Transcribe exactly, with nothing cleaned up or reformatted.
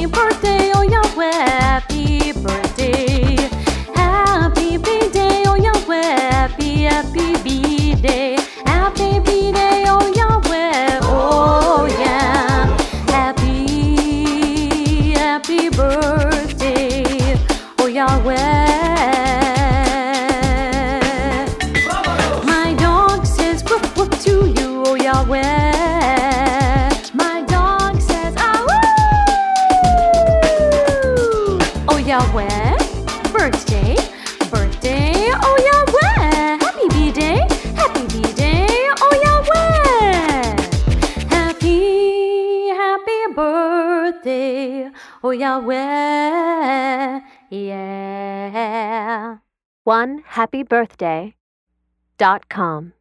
Happy birthday, oh Yahweh, happy birthday. Happy B-Day, oh Yahweh, happy, happy B-Day. Happy B-Day, oh Yahweh, oh yeah. Happy, happy birthday, oh Yahweh. My dog says woof woof to you, oh Yahweh. Yahweh, birthday, birthday, oh Yahweh, happy B-Day, happy B-Day, oh Yahweh, happy, happy birthday, oh Yahweh, yeah. one happy birthday dot com